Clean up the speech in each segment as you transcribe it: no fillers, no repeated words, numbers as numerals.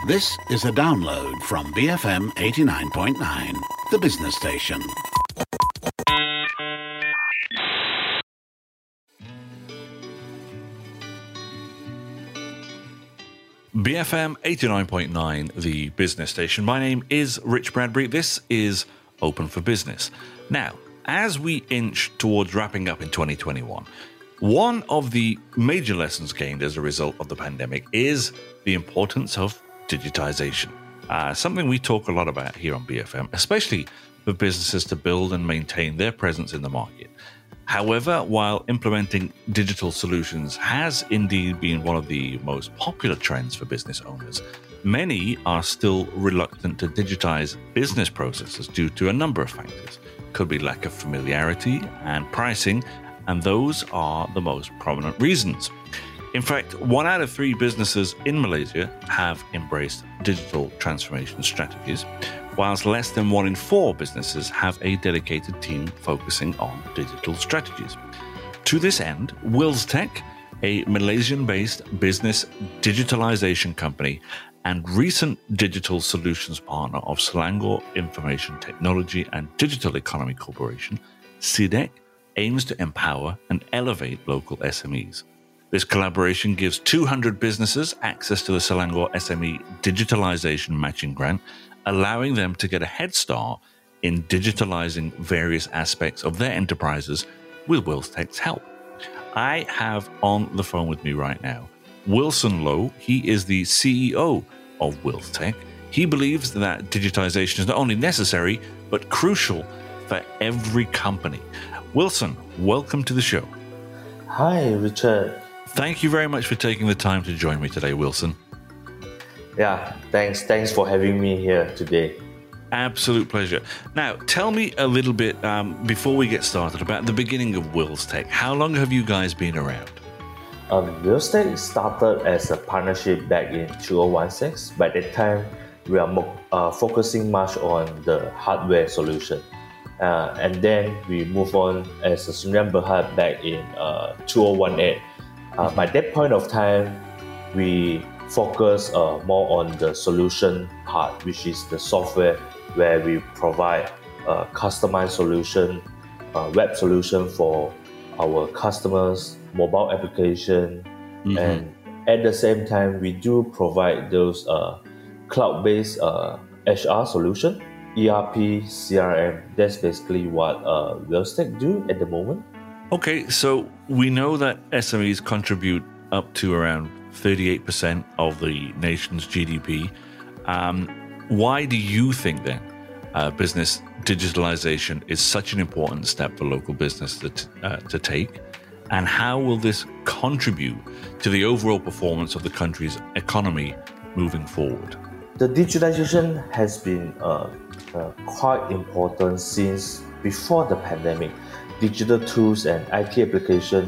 This is a download from BFM 89.9, the business station. BFM 89.9, the business station. My name is Rich Bradbury. This is Open for Business. Now, as we inch towards wrapping up in 2021, one of the major lessons gained as a result of the pandemic is the importance of digitization. Something we talk a lot about here on BFM, especially for businesses to build and maintain their presence in the market. However, while implementing digital solutions has indeed been one of the most popular trends for business owners, many are still reluctant to digitize business processes due to a number of factors. Could be lack of familiarity and pricing, and those are the most prominent reasons. In fact, 1 out of 3 businesses in Malaysia have embraced digital transformation strategies, whilst less than 1 in 4 businesses have a dedicated team focusing on digital strategies. To this end, WillsTech, a Malaysian-based business digitalization company and recent digital solutions partner of Selangor Information Technology and Digital Economy Corporation, SIDEC, aims to empower and elevate local SMEs. This collaboration gives 200 businesses access to the Selangor SME Digitalization Matching Grant, allowing them to get a head start in digitalizing various aspects of their enterprises with WillsTech's help. I have on the phone with me right now Wilson Loh. He is the CEO of WillsTech. He believes that digitization is not only necessary, but crucial for every company. Wilson, welcome to the show. Hi, Richard. Thank you very much for taking the time to join me today, Wilson. Yeah, thanks for having me here today. Absolute pleasure. Now, tell me a little bit, before we get started, about the beginning of WillsTech. How long have you guys been around? WillsTech started as a partnership back in 2016. By that time, we are focusing much on the hardware solution. And then we move on as a Sdn Bhd back in 2018. By that point of time, we focus more on the solution part, which is the software, where we provide a customized solution, web solution for our customers, mobile application, and at the same time, we do provide those cloud-based HR solution, ERP, CRM. That's basically what WillsTech do at the moment. Okay, so we know that SMEs contribute up to around 38% of the nation's GDP. Why do you think then business digitalization is such an important step for local business to take? And how will this contribute to the overall performance of the country's economy moving forward? The digitalization has been quite important since before the pandemic. Digital tools and IT application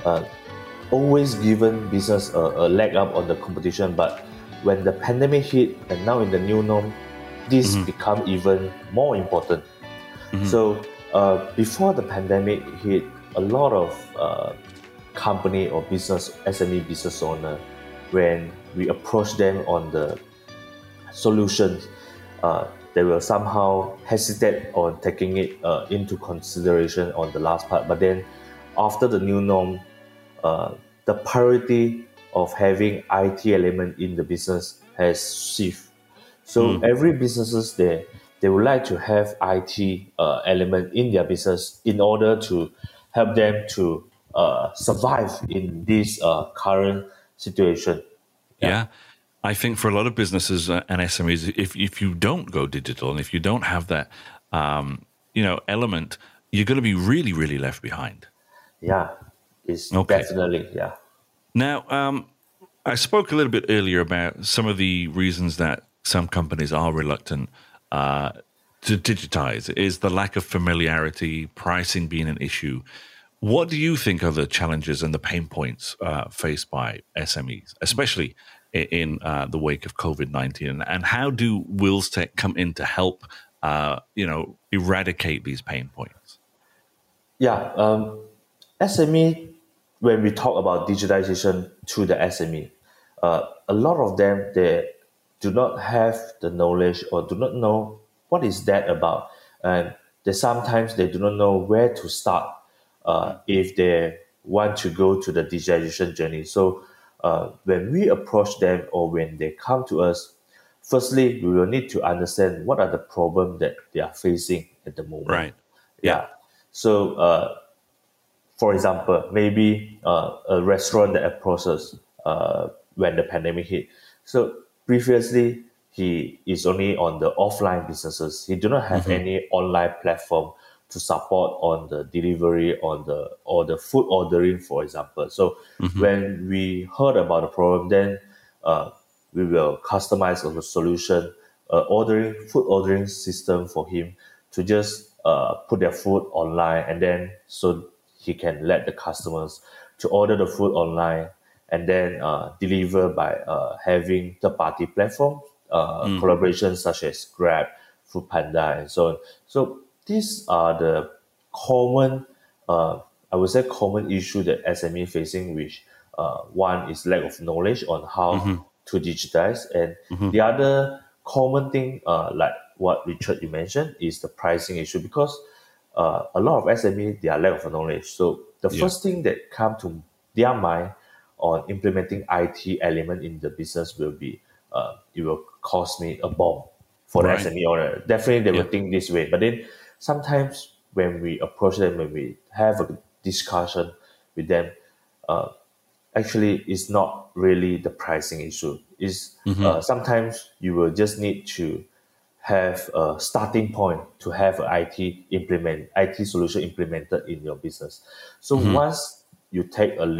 always given business a leg up on the competition, but when the pandemic hit and now in the new norm, this become even more important. So before the pandemic hit, a lot of company or business, SME business owner, when we approach them on the solutions, they will somehow hesitate on taking it into consideration on the last part. But then after the new norm, the priority of having IT element in the business has shifted. So every businesses they would like to have IT element in their business in order to help them to survive in this current situation. Yeah. I think for a lot of businesses and SMEs, if you don't go digital and if you don't have that, element, you're going to be really, really left behind. Yeah, it's definitely, yeah. Now, I spoke a little bit earlier about some of the reasons that some companies are reluctant to digitize is the lack of familiarity, pricing being an issue. What do you think are the challenges and the pain points faced by SMEs, especially in the wake of COVID-19, and how do WillsTech come in to help, eradicate these pain points? Yeah, SME, when we talk about digitalization to the SME, a lot of them, do not have the knowledge or do not know what is that about, and sometimes they do not know where to start if they want to go to the digitization journey. So when we approach them or when they come to us, firstly, we will need to understand what are the problems that they are facing at the moment. Right. Yeah. So, for example, maybe a restaurant that approaches when the pandemic hit. So previously, he is only on the offline businesses. He do not have any online platform to support on the delivery or the food ordering, for example. So when we heard about the problem, then we will customize a solution, food ordering system for him to just put their food online, and then so he can let the customers to order the food online and then deliver by having third-party platform collaborations such as Grab, Foodpanda, and so on. So these are the common, I would say, common issue that SME facing, which one is lack of knowledge on how to digitize, and the other common thing, like what Richard you mentioned, is the pricing issue, because a lot of SME, they are lack of knowledge. So the first thing that come to their mind on implementing IT element in the business will be, it will cost me a bomb for the SME owner. Definitely they will think this way. But then sometimes when we approach them, when we have a discussion with them, actually it's not really the pricing issue. Is sometimes you will just need to have a starting point to have an IT solution implemented in your business. So once you take a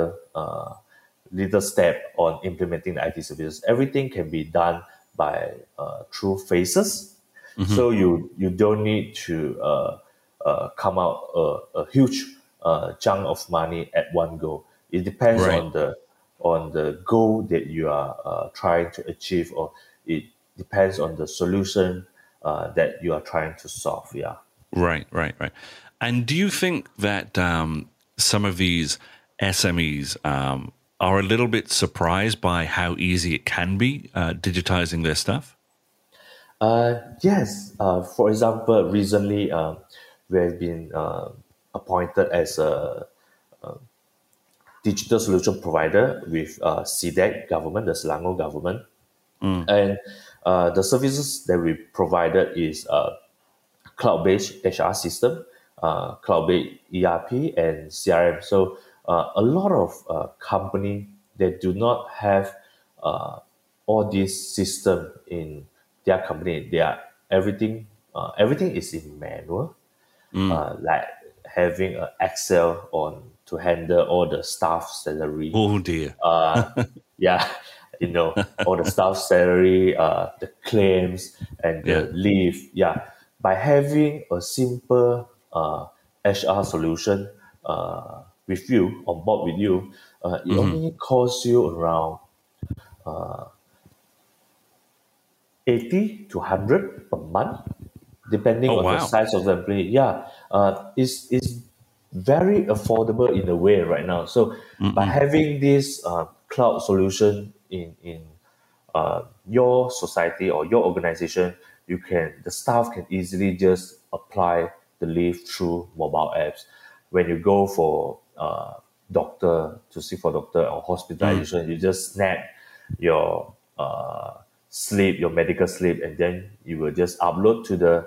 little step on implementing the IT services, everything can be done by through phases. So you don't need to come out a huge chunk of money at one go. It depends on the goal that you are trying to achieve, or it depends on the solution that you are trying to solve. Yeah. Right. And do you think that some of these SMEs are a little bit surprised by how easy it can be digitizing their stuff? Yes. For example, recently we have been appointed as a digital solution provider with SIDEC government, the Selangor government. And the services that we provided is cloud-based HR system, cloud-based ERP, and CRM. So a lot of company that do not have all these system in their company. Everything is in manual, like having an Excel on to handle all the staff salary. Oh dear. Yeah, all the staff salary, the claims, and the leave. Yeah, by having a simple HR solution with you, on board with you, it only costs you around 80 to 100 per month, depending on the size of the employee. Yeah, it's very affordable in a way right now. So by having this cloud solution in your society or your organization, the staff can easily just apply the leave through mobile apps. When you go for to see for doctor or hospitalization, you just snap your slip, your medical slip, and then you will just upload to the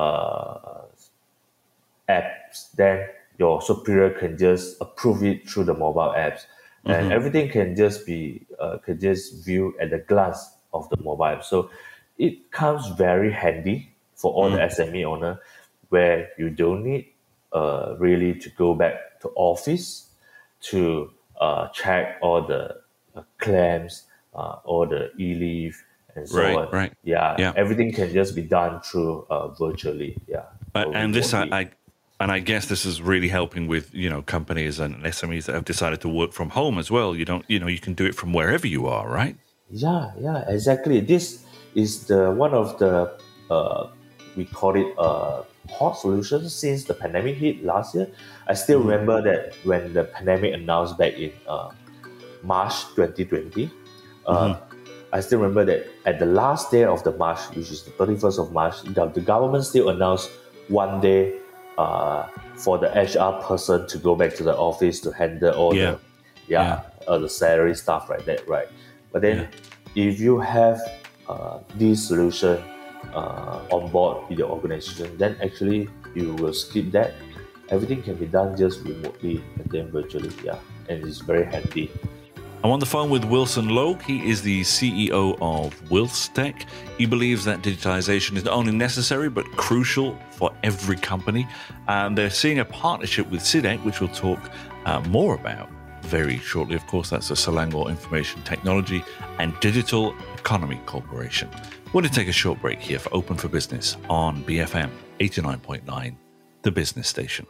apps. Then your superior can just approve it through the mobile apps, and everything can just be viewed at a glance of the mobile app. So it comes very handy for all the SME owner, where you don't need really to go back to office to check all the claims, all the e-leave, and so on. Right. Yeah, everything can just be done through virtually. Yeah. And this, I guess this is really helping with companies and SMEs that have decided to work from home as well. You can do it from wherever you are, right? Yeah, exactly. This is one of the we call it hot solutions since the pandemic hit last year. I still remember that when the pandemic announced back in March 2020, I still remember that at the last day of the March, which is the 31st of March, the government still announced one day for the HR person to go back to the office to handle all Yeah. the salary stuff like that, right? But then if you have this solution on board with your organization, then actually you will skip that. Everything can be done just remotely and then virtually, and it's very handy. I'm on the phone with Wilson Logue. He is the CEO of WilsTech. He believes that digitization is not only necessary but crucial for every company. And they're seeing a partnership with SIDEC, which we'll talk more about very shortly. Of course, that's the Selangor Information Technology and Digital Economy Corporation. We're going to take a short break here for Open for Business on BFM 89.9, the business station.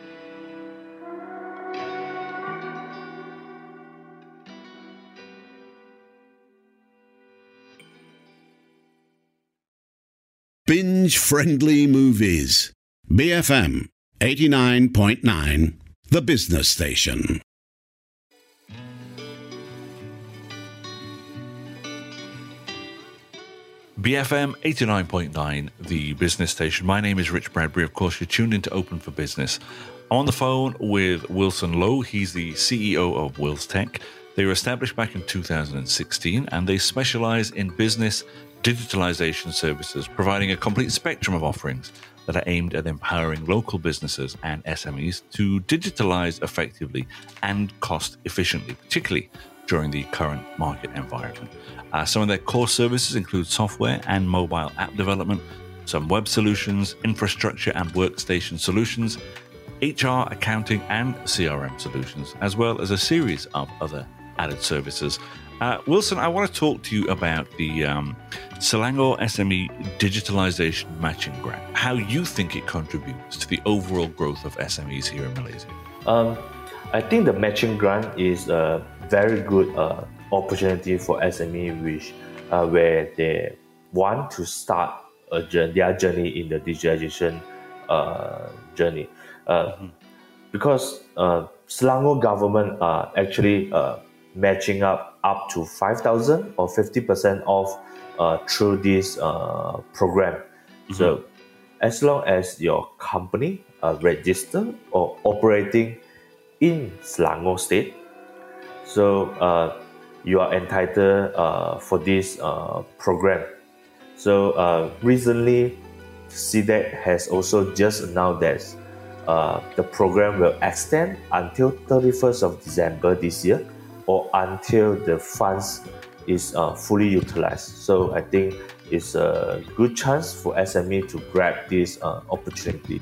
Binge-friendly movies. BFM 89.9, the business station. BFM 89.9, the business station. My name is Rich Bradbury. Of course, you're tuned into Open for Business. I'm on the phone with Wilson Logue. He's the CEO of WilsTech. They were established back in 2016, and they specialize in business digitalization services, providing a complete spectrum of offerings that are aimed at empowering local businesses and SMEs to digitalize effectively and cost efficiently, particularly during the current market environment. Some of their core services include software and mobile app development, some web solutions, infrastructure and workstation solutions, HR, accounting, and CRM solutions, as well as a series of other added services. Wilson, I want to talk to you about the Selangor SME Digitalization Matching Grant, how you think it contributes to the overall growth of SMEs here in Malaysia. I think the matching grant is a very good opportunity for SME where they want to start their journey in the digitalization journey. Because Selangor government are actually matching up to 5,000 or 50% off through this program. So as long as your company registered or operating in Selangor state, so you are entitled for this program. So recently, SIDEC has also just announced that the program will extend until 31st of December this year, or until the funds is fully utilized. So I think it's a good chance for SME to grab this opportunity.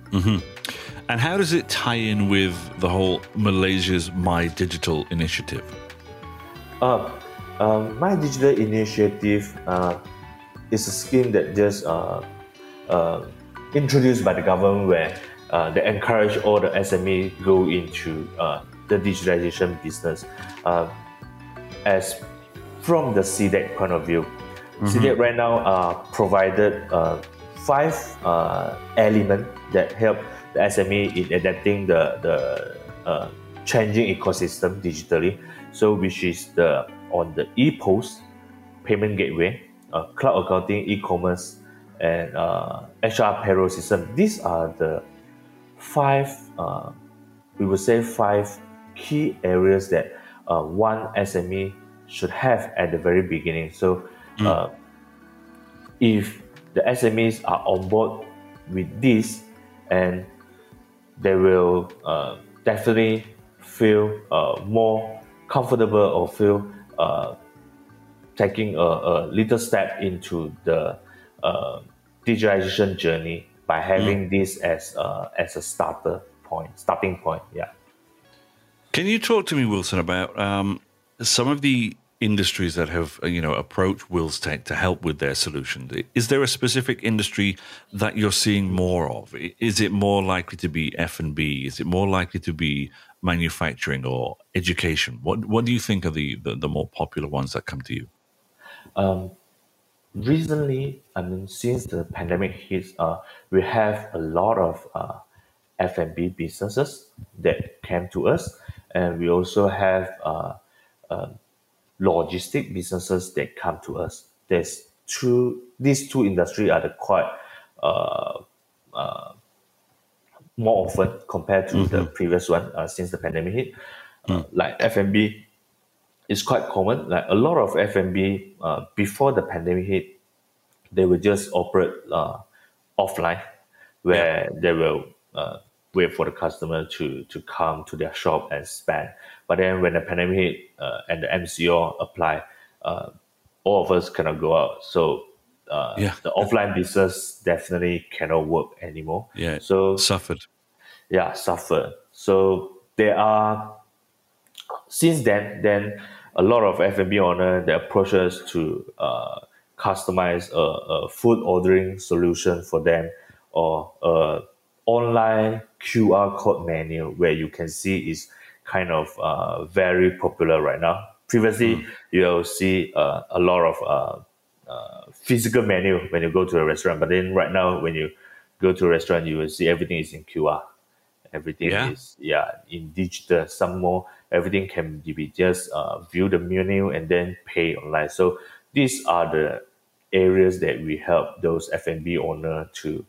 And how does it tie in with the whole Malaysia's My Digital initiative? My Digital initiative is a scheme that just introduced by the government where they encourage all the SME go into the digitalization business. As from the SIDEC point of view, SIDEC right now provided 5 elements that help the SME in adapting the changing ecosystem digitally. So which is on the ePOS, payment gateway, cloud accounting, e-commerce, and HR payroll system. These are the 5 key areas that one SME should have at the very beginning. So if the SMEs are on board with this, and they will definitely feel more comfortable or feel taking a little step into the digitalization journey by having this as a starting point. Can you talk to me, Wilson, about some of the industries that have approached WilsTech to help with their solutions? Is there a specific industry that you're seeing more of? Is it more likely to be F&B? Is it more likely to be manufacturing or education? What do you think are the more popular ones that come to you? Recently, since the pandemic hits, we have a lot of F&B businesses that came to us, and we also have logistic businesses that come to us. These two industries are the quite uh, more often compared to the previous one since the pandemic hit. Like F&B is quite common. Like a lot of F&B before the pandemic hit, they will just operate offline, where they will wait for the customer to come to their shop and spend. But then when the pandemic hit and the MCO apply, all of us cannot go out. So the offline business definitely cannot work anymore. Yeah. So Suffered. yeah, suffer. So there are since then a lot of F&B owner they approach us to customize a food ordering solution for them, or a online QR code menu where you can see is kind of very popular right now. Previously, you'll see a lot of physical menu when you go to a restaurant, but then right now when you go to a restaurant, you will see everything is in QR. Everything is in digital. Some more everything can be just view the menu and then pay online. So these are the areas that we help those F&B owner to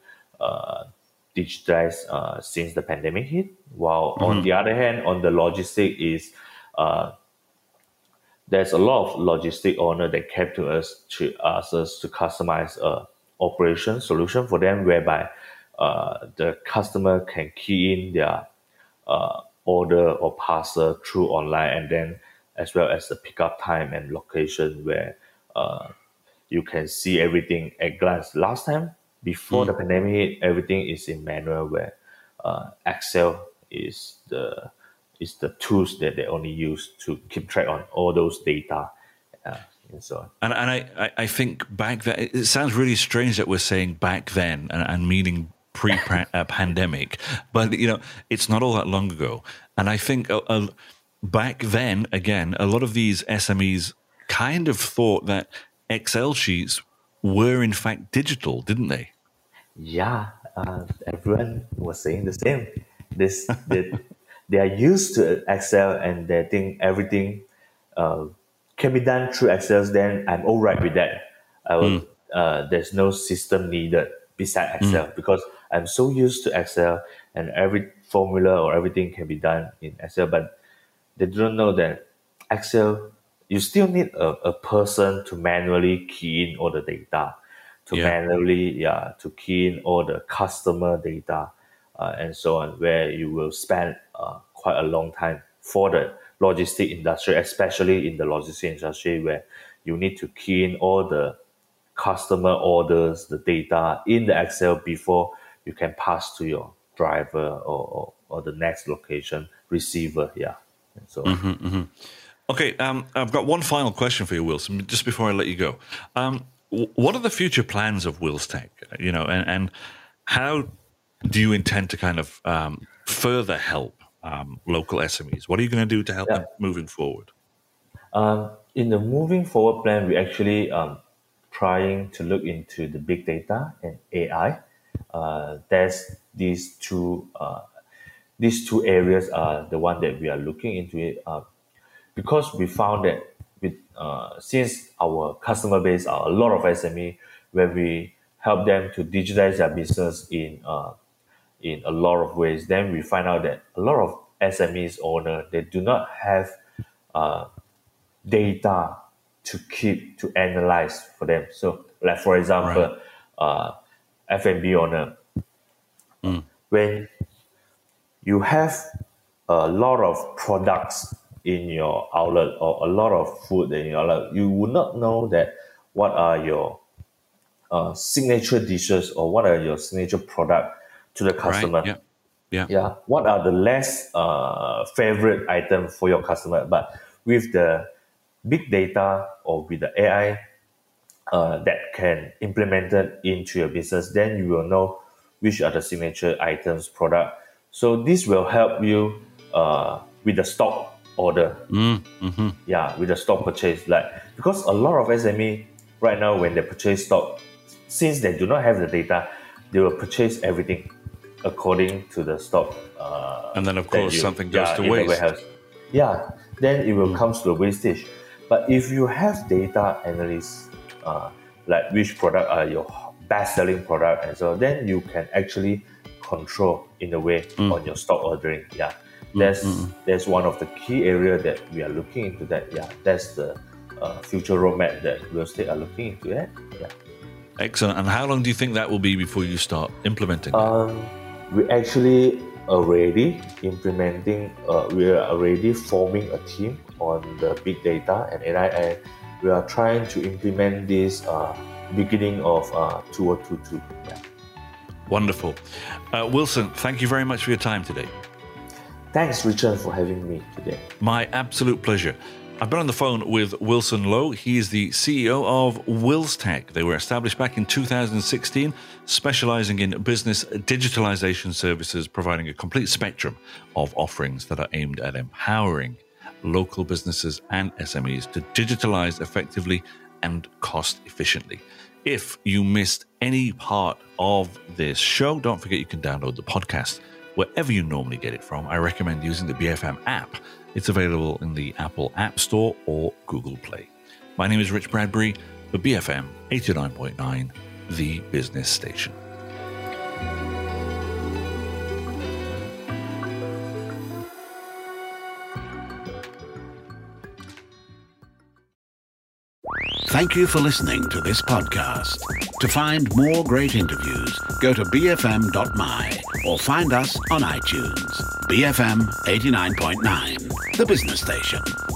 digitize since the pandemic hit. While on the other hand, on the logistic is there's a lot of logistic owner that came to us to ask us to customize a operation solution for them, whereby the customer can key in their order or parcel through online, and then as well as the pickup time and location where you can see everything at glance. Last time, before the pandemic hit, everything is in manual, where Excel is the tools that they only use to keep track on all those data and so on. And I think back then, it sounds really strange that we're saying back then and meaning pre-pandemic, but it's not all that long ago. And I think back then, again, a lot of these SMEs kind of thought that Excel sheets were in fact digital, didn't they? Yeah, everyone was saying the same. They are used to Excel and they think everything can be done through Excel. Then I'm all right with that. There's no system needed beside Excel because I'm so used to Excel and every formula or everything can be done in Excel. But they don't know that Excel, you still need a person to manually key in all the data, to key in all the customer data and so on, where you will spend quite a long time for the logistic industry, especially in the logistic industry where you need to key in all the customer orders, the data in the Excel before you can pass to your driver or the next location receiver. Yeah. And so Okay, I've got one final question for you, Wilson, just before I let you go. What are the future plans of Wills Tech? And how do you intend to kind of further help local SMEs? What are you going to do to help them moving forward? In the moving forward plan, we actually trying to look into the big data and AI. There's these two areas are the one that we are looking into it because we found that with since our customer base are a lot of SME, where we help them to digitize their business in a lot of ways, then we find out that a lot of SMEs owner, they do not have data to analyze for them. So like for example, F&B owner, when you have a lot of products in your outlet or a lot of food in your outlet, you would not know that what are your signature dishes or what are your signature product to the customer. Right. Yeah. Yeah. What are the less favorite item for your customer? But with the big data or with the AI that can implement it into your business, then you will know which are the signature items, product. So this will help you with the stock order. Yeah, with the stock purchase. Because a lot of SME right now, when they purchase stock, since they do not have the data, they will purchase everything according to the stock. And then, of course, something goes to waste. Yeah, then it will come to the wastage. But if you have data analysts, like which product are your best-selling product, and so then you can actually control in a way on your stock ordering. Yeah, that's one of the key area that we are looking into. That that's the future roadmap that real estate are looking into. Yeah. Excellent. And how long do you think that will be before you start implementing that? We actually already implementing. We are already forming a team on the big data and AI, and we are trying to implement this beginning of 2022. Yeah. Wonderful. Wilson, thank you very much for your time today. Thanks, Richard, for having me today. My absolute pleasure. I've been on the phone with Wilson Loh. He is the CEO of WillsTech. They were established back in 2016, specializing in business digitalization services, providing a complete spectrum of offerings that are aimed at empowering local businesses and SMEs to digitalize effectively and cost efficiently. If you missed any part of this show, don't forget you can download the podcast wherever you normally get it from. I recommend using the BFM app. It's available in the Apple App Store or Google Play. My name is Rich Bradbury for BFM 89.9, the business station. Thank you for listening to this podcast. To find more great interviews, go to bfm.my or find us on iTunes. BFM 89.9, the business station.